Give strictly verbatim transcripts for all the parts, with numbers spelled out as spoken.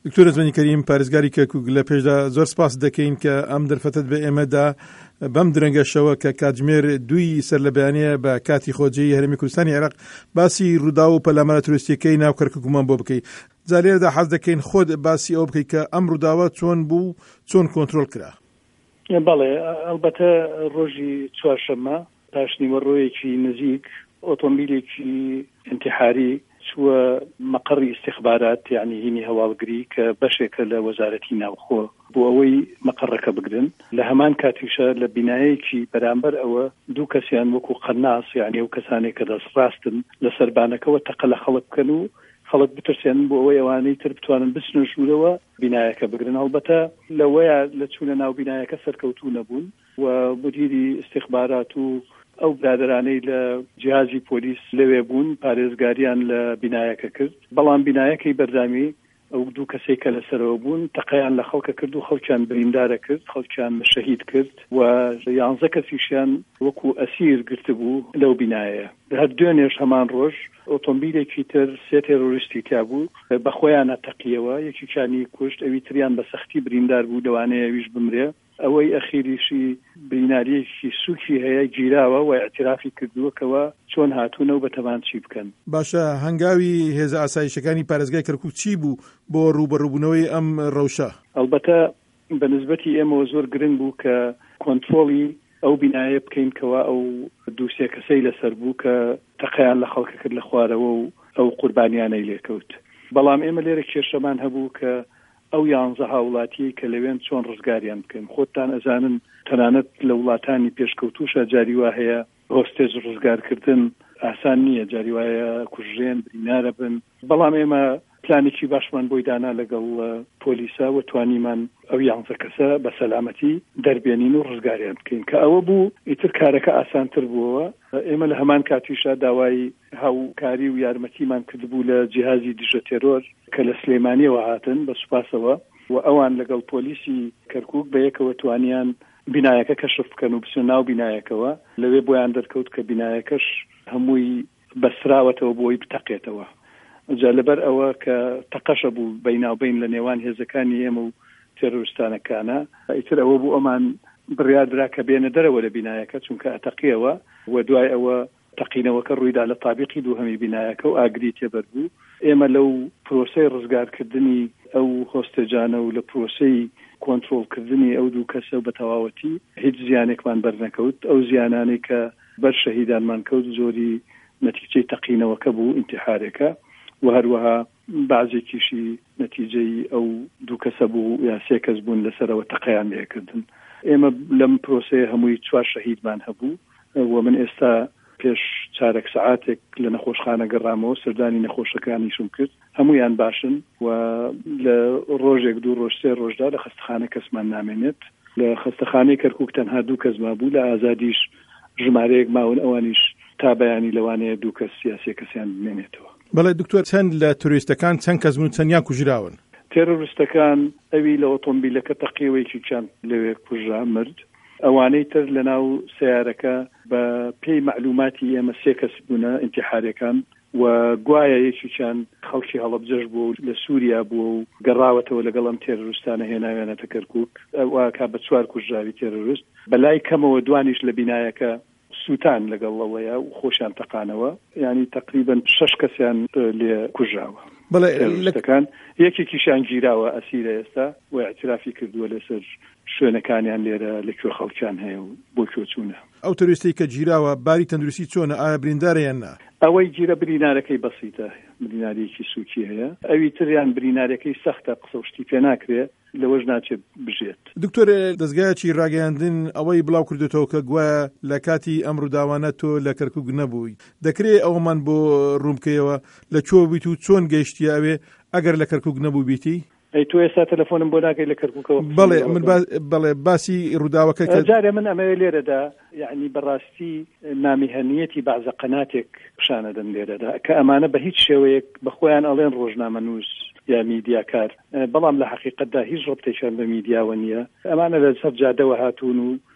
دکتۆر ئەزمەنی کەریم پارێزگاری کەرکووک لە پێشدا زۆر سپاس دەکەین کە ئەم دەرفەتت بە ئێمەدا بەم درەنگەشەوە کە کاتژمێر دوی سەر لە بەیانەیە بە کاتی خۆجەی هەرێمی کوردستانی عێراق باسی ڕوودا و پەلامارە توریستیەکەی ناو کەرکووکمان بۆ بکەیت. جا لێرەدا حەز دەکەین خۆت باسی ئەو بکەیت کە ئەم ڕووداوە چۆن بوو، چۆن کۆنتڕۆل کرا. بەڵێ ئەلبەتە ڕۆژی چوارشەممە پاش نیوەڕۆیەکی نزیک ئۆتۆمبیلێکی انتحاری چووە مەقڕی استیخبارات، یعنی هینی هەواڵگری کە بەشێکە لە وەزارەتی ناوخۆ بۆ ئەوەی مەقڕەکە بگرن. لە هەمان کاتیشە لە بینایەکی بەرامبەر ئەوە دوو کەسیان وەکو قەناس، یعنی ئەو کەسانێک کە دەستڕاستن لە سەربانەکەەوە تەقە لە خەڵک بکەن و خەڵک بترسێن بۆ ئەوەی ئەوانەی تر بتوانن بچنە ژوورەوە بینایەکە بگرن. هەڵبەتە لەوەیە لە چوونە ناو بینایەکە سەرکەوتوو نەبوون و مدیری استیخبارات و ئەو برادرانەی لە جیهازی پۆلیس لەوێ بوون پارێزگاریان لە بینایەکە کرد. بەڵام بینایەکەی بەردامی ئەو دوو کەسێک کە لەسەرەوە بوون تەقەیان لە خەڵکە کرد و خەڵکیان بریندارە کرد، خەڵکیان شەهید کرد و یانزە کەسیشیان وەکو ئەسیر گرت بوو لەو بینایە. هەر دوێنێش هەمان ڕۆژ ئۆتۆمبیلێکی تر سێ تێرۆریستی تیا بوو بە خۆیانە تەقیەوە، یەکیشانی کوشت، ئەوی تریان بە سەختی بریندار بوو لەوانەیە ئەویش بمرێ. ئەوەی ئەخیریشی بیناریەکی سووکی هەیە گیراوە و اعترافی کردووەکەوە چۆن هاتوونە و بەتەمان چی بکەن. باشە، هەنگاوی هێزە ئاسایشەکانی پارێزگای کەرکووک چی بوو بۆ ڕوبەڕووبوونەوەی ئەم ڕەوشە؟ ئەلبەتە بەنسبەتی ئێمەوە زۆر گرنگ بوو کە کۆنتڕۆڵی ئەو بینایە بکەینکەوە ئەو دووسێ کەسەی لەسەر بوو کە تەقەیان لە خەڵکە کرد لە خوارەوە و ئەو قوربانیانەی لێکەوت. بەڵام ئێمە لێرە کێشەمان هەبوو کە ئەو یانزە هاوڵاتی کە لەوێن چۆن ڕزگاریان بکەین. خۆتان ئەزانن تەنانەت لە وڵاتانی پێشکەوتوشە جاری وا هەیە هۆستێج ڕزگارکردن ئاسان نییە، جاری وایە کوژێن برینارە بن. بەڵام ئێمە پلانێکی باشمان بۆی دانا لەگەڵ پۆلیسا و توانیمان ئەو یانزە کەسە بە سەلامەتی دەربێنین و ڕزگاریان بکەین کە ئەوە بوو ئیتر کارەکە ئاسانتر بووەوە. ئێمە لە هەمان کاتیشە داوای هاوکاری و یارمەتیمان کردبوو لە جیهازی دژە تێرۆر کە لە سلێمانیەوە هاتن بە سوپاسەوە و ئەوان لەگەڵ پۆلیسی کەرکووک بەیەکەوە توانیان بینایەکە کەشف بکەن و بچن ناو بینایەکەوە. لەوێ بۆیان دەرکەوت کە بینایەکەش هەمووی بەسراوەتەوە بۆی بتەقێتەوە. جا لەبەر ئەوە کە تەقەشە بوو بەیناوبین لە نێوان هێزەکانی ئێمە و تێرۆریستانەکانە، ئیتر ئەوە بوو ئەمان بڕیاردرا کە بێنە دەرەوە لە بینایەکە چونکە ئەتەقیەوە و دوای ئەوە تەقینەوەکە ڕوویدا لە تابیقی دووهەمی بینایەکە و ئاگری تێبەر بوو. ئێمە لەو پرۆسەی ڕزگارکردنی ئەو هۆستێجانە و لە پرۆسەی کۆنتڕۆڵکردنی ئەو دوو کەسە بە تەواوەتی هیچ زیانێکمان بەرنەکەوت. ئەو زیانانەی کە بەر شەهیدانمان کەوت زۆری نەتیجەی تەقینەوەکە بوو، ئینتیحارێکە، و هەروەها بەعزێکیشی نەتیجەی ئەو دوو کەسە بوو یا سێ کەس بوون لەسەرەوە تەقەیان لێکردن. ئێمە لەم پرۆسەیە هەمووی چوار شەهیدمان هەبوو و من ئێستا پێش چارەک سەعاتێک لە نەخۆشخانە گەڕامەوە سەردانی نەخۆشەکانیشم کرد. هەمویان باشن و لە ڕۆژێک دوو ڕۆژ سێ ڕۆژدا لە خەستەخانە کەسمان نامێنێت. لە خەستەخانەی کەرکووک تەنها دوو کەسما بوو، لە ئازادیش ژمارەیەک ماون، ئەوانیش تا بەیانی لەوانەیە دوو کەس یا سێ کەسیان بمێنێتەوە. بەڵێ دکتۆر، چەند لە تۆریستەکان چەند کەس بوون، چەندیان کوژراون؟ تێرۆریستەکان ئەوی لە ئۆتۆمبیلەکە تەقیەوەیکی چەند لەوێ کوژرا مرد. ئەوانەی تر لە ناو سیارەکە بە پێی معلوماتی ئێمە سێ کەس بوونە ئینتیحارەکان و گوایە یەکیان خەڵکی هەڵەبجەش بوو لە سووریا بوو و گەڕاوەتەوە لەگەڵ ئەم تێرۆریستانە هێناوێنەتە کەرکووک. ئەوە کا بە چوار کوژراوی تێرۆریست. بەلای کەمەوە دوانیش لە بینایەکە سووتان لەگەڵەوەیە و خۆشیان تەقانەوە، یعنی تقریبا شەش کەسیان لێ کوژراوە. بەڵێ یەکێکیشیان گیراوە ئەسیرە ئێستا و اعترافی کردووە لەسەر شوێنەکانیان لێرە لەکوێ خەڵکیان هەیە و بۆ کوێ چوونە. ئەو تۆریستی کە گیراوە باری تەندروستی چۆنە؟ ئایا بریندارە یان نا؟ ئەوەی گیرە برینارەکەی بەسیتە، برینارێکی سووکی هەیە. ئەوی تریان برینارەکەی سەختە، قسە و شتی پێ ناکرێت، لەوەش ناچێت بژێت. دکتۆر، دەستگایەکی ڕاگەیاندن ئەوەی بڵاو کردوێتەوە کە گوایە لە کاتی ئەم ڕووداوانە تۆ لە کەرکووک نەبووی. دەکرێت ئەومان بۆ ڕوومکەیەوە لە کوێ بیت و چۆن گەیشتیە ئەوێ ئەگەر لە کەرکووک نەبوو بیتی؟ ئەی تۆ ئێستا تەلەفۆنم بۆ ناکەی لە کەرکووکەوە؟ بەڵێ من بەڵێ باسی ڕووداوەکە کە جارێ من ئەمەوێ لێرەدا یعنی بەڕاستی نامیهەنیەتی بەعزە قەناتێک پیشانەدەم لێرەدا کە ئەمانە بە هیچ شێوەیەک بەخۆیان ئەڵێن ڕۆژنامەنووس یا میدیاکار، بەڵام لە حەقیقەتدا هیچ ڕەبتێکیان بە میدیاوە نییە. ئەمانە لەسەر جادەوە هاتوون و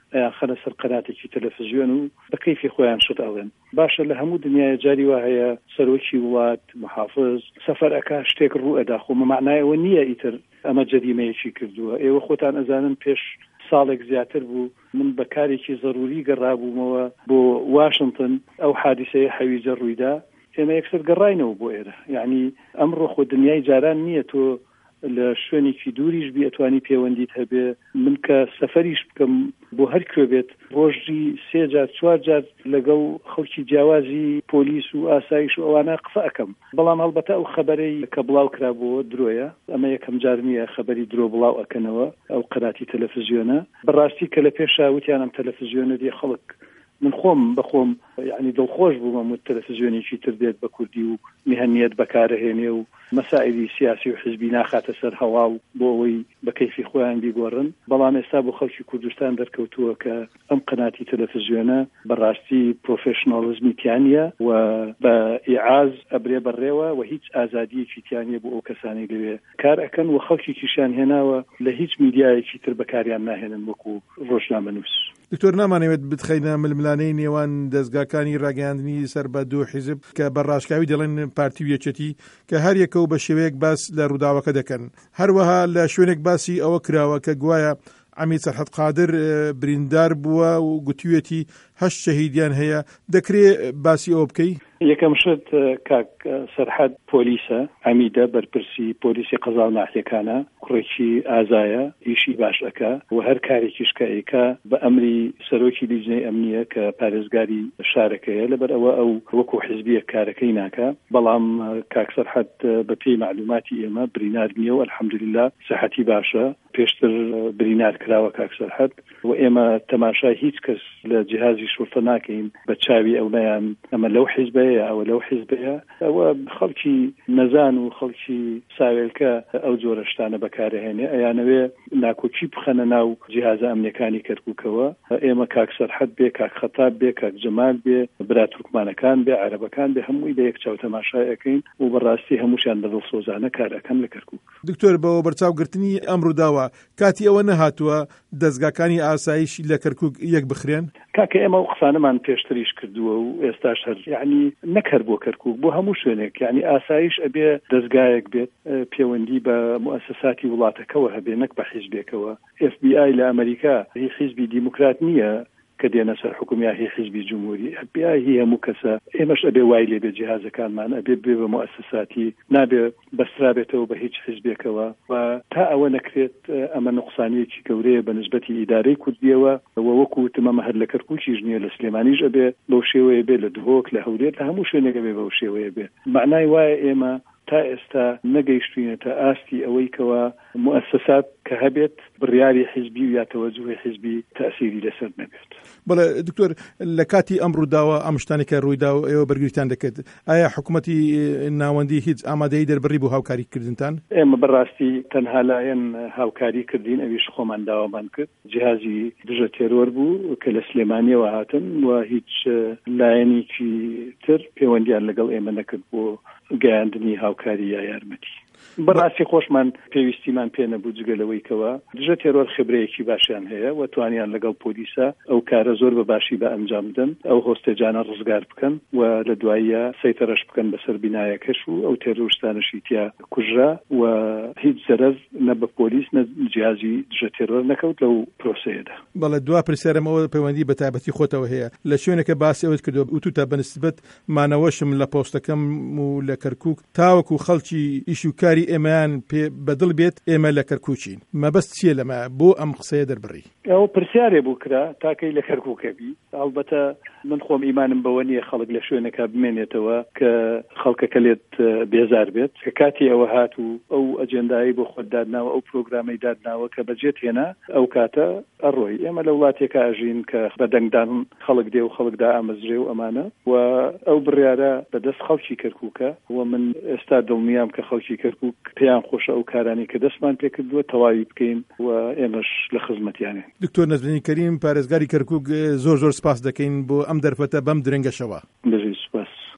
ئەیان خەنە سەر قەناتێکی تەلەڤیزیۆن و بە کەیفی خۆیان شت ئەڵێن. باشە لە هەموو دنیای جاری وا هەیە سەرۆکی وڵات محافظ سەفەر ئەکا شتێک ڕوو ئەدا خۆ مەمعنایەوە نییە ئیتر ئەمە جەریمەیەکی کردووە. ئێوە خۆتان ئەزانن پێش ساڵێک زیاتر بوو من بە کارێکی ضروری گەڕابوومەوە بۆ واشنگتن ئەو حادیسەیە حەویجە ڕوویدا ئێمە یەکسەر گەڕاینەوە بۆ ئێرە. یعنی ئەمڕۆ خۆ دنیای جاران نییە تۆ لە شوێنێکی دووریش بی ئەتوانی پەیوەندیت هەبێ. من کە سەفەریش بکەم بۆ هەر کوێ بێت ڕۆژی سێ جار چوار جار لەگەڵ خەڵکی جیاوازی پۆلیس و ئاسایش و ئەوانە قسە ئەەکەم. بەڵام هەڵبەتە ئەو خەبەرەی کە بڵاو کرابووە درۆیە، ئەمە یەکەم جار نییە خەبەری درۆ بڵاو ئەکەنەوە ئەو قەراتی تەلەڤیزیۆنە. بەڕاستی کە لە پێشا وتیان ئەم تەلەڤیزیۆنە دێ خەڵک من خۆم بەخۆم یعنی دڵخۆش بوومە تەلەڤیزیۆنێکی تر دێت بە کوردی و میهەنیەت بەکارەهێنێ و مەسائلی سیاسی و حزبی ناخاتە سەر هەوا و بۆ ئەوەی بە کەیفی خۆیان بیگۆڕن. بەڵام ئێستا بۆ خەڵکی کوردستان دەرکەوتووە کە ئەم قەناتی تەلەڤیزیۆنە بەڕاستی پرۆفێشناڵزمی تیانە و بە ئیعاز ئەبرێ بەڕێوە و هیچ ئازادیەکی تیانە بۆ ئەو کەسانی لەوێ کار ئەکەن و خەڵکی کیشان هێناوە لە هیچ میدیایەکی تر بەکاریان ناهێنن وەکو ڕۆژنامەنووس. دکتۆر نامانەوێت بتخەینە ململانەی نێوان دەستگاکانی ڕاگەیاندنی سەر بە دوو حیزب کە بەڕاشکاوی دەڵێن پارتی و یەکێتی کە هەر یەکە و بە شێوەیەک باس لە ڕووداوەکە دەکەن. هەروەها لە شوێنێک باسی ئەوە کراوە کە گوایە عەمید سەرحەد قادر بریندار بووە و گوتوویەتی هەشت شەهیدیان هەیە. دەکرێت باسی ئەوە بکەی؟ یەکەم شت کاک سەرحەد پۆلیسە، عەمیدە بەرپرسی پۆلیسی قەزا و ناحیەکانە، کوڕێکی ئازایە، ئیشی باش ئەکا و هەر کارێکیش کە ئەیکا بە ئەمری سەرۆکی لیژنەی ئەمنیە کە پارێزگاری شارەکەیە. لەبەر ئەوە ئەو وەکو حیزبیە کارەکەی ناکە. بەڵام کاک سەرحەد بەپێی معلوماتی ئێمە برینار نییە و ئەلحەمدولله سەحەتی باشە. پێشتر برینار کراوە کاک سەرحەد و ئێمە تەماشای هیچ کەس لە جیهازی شورتە ناکەین بە چاوی ئەو نیان ئەمە لەو حیزبەیە ئەوە لەو حیزبەیە. ئەوە خەڵکی نەزان و خەڵکی ساوێلکە ئەو جۆرە شتانە بەکارهێنێ ئەیانەوێ ناکۆچی بخەنە ناو جیهازە ئەمنیەکانی کەرکووکەوە. ئێمە کاک سەرحەد بێ، کاک خەتاب بێ، کاک جەمال بێ، برا تورکمانەکان بێ، عەرەبەکان بێ، هەمووی لە یەک چاو تەماشای ئەەکەین و بەڕاستی هەمووشیان بەدڵسۆزانە کار ئەەکەن لە کەرکووک. دکتۆر بەوە بەرچاوگرتنی ئەم ڕووداوە کاتی ئەوە نەهاتووە دەستگاکانی ئاسایش لە کەرکووک یەک بخرێن؟ کاکە ئێمە و قسانەمان پێشتریش کردووە و ئێستاش هەر یعنی نەکرد بۆ کەرکووک بۆ هەموو شوێنێک. یعنی ئاسایش ئەبێ دەستگایەک بێت پەیوەندی بە مؤسساتی وڵاتەکەەوە هەبێ، نەک بە حیزبێکەوە. ئف بی ئای لە ئەمریکا هی حیزبی دیموکرات نییە کە دێنە سەر حکومیا هی حیزبی جمهوری. ئەف بی ئای هی هەموو کەسە. ئێمەش ئەبێ وای لێ بێ جیهازەکانمان ئەبێ بێ بە مؤسساتی، نابێ بەسترابێتەوە بە هیچ حیزبێکەوە. و تا ئەوە نەکرێت ئەمە نقصانیەکی گەورەیە بە نسبەتی ئیدارەی کوردیەوە و وەکو وتمە هەر لە کەرکووکیش نییە، لە سلێمانیش ئەبێ لەو شێوەیە بێ، لە دهۆک، لە هەولێر، لە هەموو شوێنێک ئەبێ بەو شێوەیە بێ. معنای وایە ئێمە تا ئێستا نەگەیشتوینەتە ئاستی ئەوەی کەوە مؤسسات کە هەبێت بڕیاری حیزبی و یا تەوەجوهی حیزبی تەئسیری لەسەر نەبێت. بەڵێ دکتۆر لە کاتی ئەم ڕووداوە ئەم شتانێکە ڕوویدا و ئێوە بەرگریتان دەکرد، ئایا حکوومەتی ناوەندی هیچ ئامادەی دەربڕی بۆ هاوکاری کردنتان؟ ئێمە بەڕاستی تەنها لایەن هاوکاری کردین، ئەویش خۆمان داوامان کرد. جیهازی دژە تێرۆر بوو کە لە سلێمانیەوە هاتن و هیچ لایەنێکی تر پەیوەندیان لەگەڵ ئێمە نەکرد بۆ گەیاندنی هاوکاری یا یارمەتی. بەڕاستی خۆشمان پێویستیمان پێ نەبوو جگەلەوەی کەوە دژە تێرۆر خبرەیەکی باشیان هەیە و توانیان لەگەڵ پۆلیسە ئەو کارە زۆر بە باشی بە ئەنجام بدەن، ئەو هۆستێجانە ڕزگار بکەن و لە دواییە سەیتەرەش بکەن بەسەر بینایەکەش و ئەو تێرۆریستانەشی تیا کوژرا و هیچ زەرەر نە بە پۆلیس نە جیهازی دژە تێرۆر نەکەوت لەو پرۆسەیەدا. بەڵێ دوا پرسیارم ئەوە پەیوەندی بە تایبەتی خۆتەوە هەیە لە شوێنێکە باسی ئەوت کردو وتوتە بەنسبەت مانەوەشم لە پۆستەکەم و لە کەرکووک تاوەکو خەڵکی ئیش و کاری ئێمەیان پێ بەدڵ بێت ئێمە لە کەرکووچین. مەبەست چییە لەمە بۆ ئەم قسەیە دەربڕی؟ ئەو پرسیارێ بوو کرا تاکەی لە کەرکووکەبی. ئەڵبەتە من خۆم ئیمانم بەوە نییە خەڵک لە شوێنێکە بمێنێتەوە کە خەڵکەکە لێت بێزار بێت. کە کاتی ئەوە هات و ئەو ئەجێندایی بۆ خۆت دادناوە، ئەو پرۆگرامی دادناوە کە بەجێت هێنا، ئەو کاتە ئەڕۆی. ئێمە لە وڵاتێکە ئاژین کە بە دەنگدان خەڵک دێ و خەڵکدا ئامەزرێ و ئەمانە و ئەو بڕیارە بەدەست خەڵکی کەرکووکە و من ئێستا دڵنیام کە خەڵکی کەرکووک پێیان خۆشە ئەو کارانی کە دەستمان پێ کردووە تەواوی بکەین و ئێمەش لە خزمەتیانێ. دکتۆر نەزمینی کەریم پارێزگاری کەرکووک زۆر زۆر سپاس دەکەین بۆ ئەم دەرفەتە بەم درەنگەشەوە.